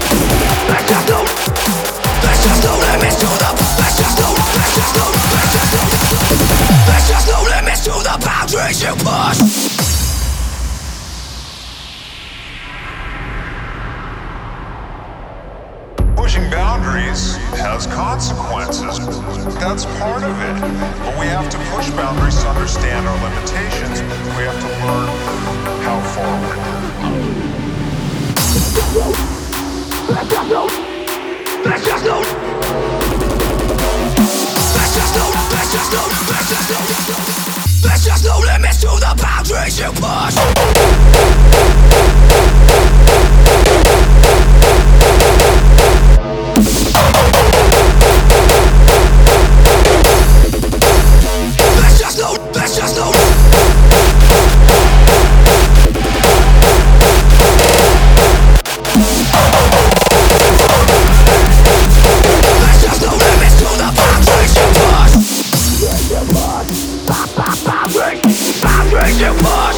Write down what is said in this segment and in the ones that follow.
There's just no limits to the. There's just no. There's just no limits to the boundaries you push. Pushing boundaries has consequences. That's part of it. But we have to push boundaries to understand our limitations. We have to learn how far we're going. There's just no. There's just no. There's just no. There's just no. There's just no. There's just no limits to the boundaries you push. There's just no. There's just no. There's just no limits to the boundaries you push. Boundaries you push.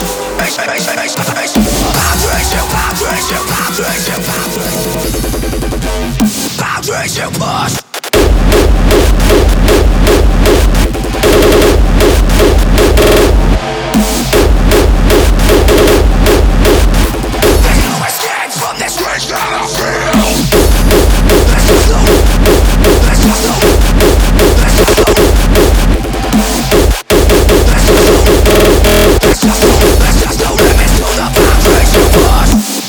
Boundaries you push. There's no escape from this rage that I feel. There's just no. There's just no. There's just no. There's just no. There's just no. There's just no limits to the boundaries you push.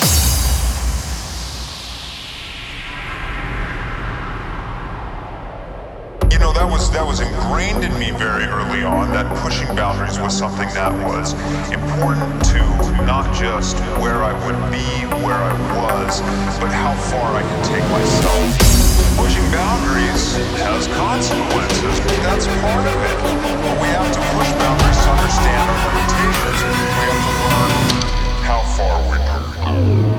You know, that was ingrained in me very early on, that pushing boundaries was something that was important to not just where I would be, where I was, but how far I could take myself. Pushing boundaries has consequences. That's part of it. But we have to push boundaries to understand our limitations. We have to learn how far we're going.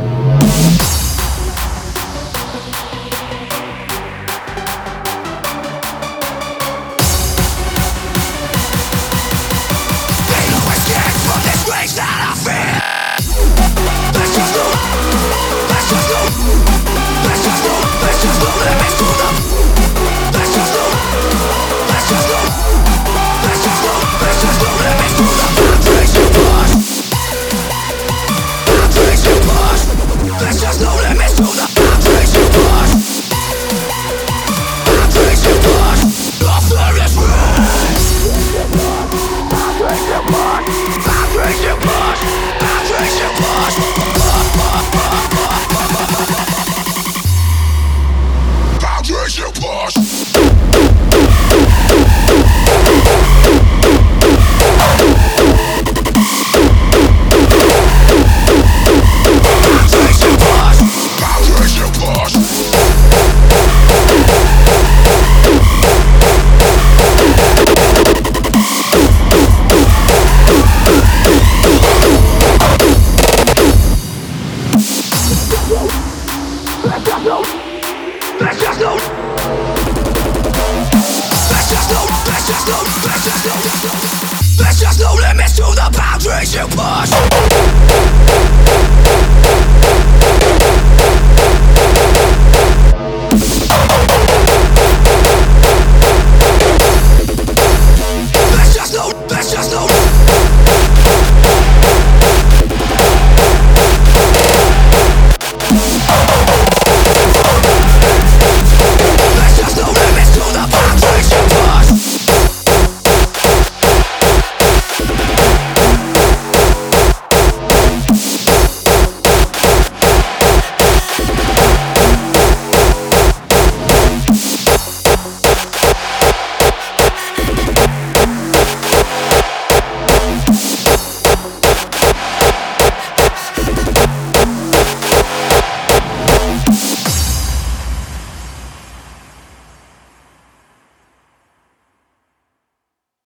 There's no escape from this rage that I feel. There's just no. There's just no. There's just no. There's just no limits to the. There's just no. There's just no. There's just no. There's just no limits to the boundaries you push. Boundaries you push. There's just no limits to the boundaries you push. Boundaries you push. The fear is real. Boundaries you push. Boundaries you push. Boundaries you push. Boundaries you push. Boundaries you push. Boundaries you push. There's just no. There's just no. There's just no. There's just no. There's just no limits to the boundaries you push.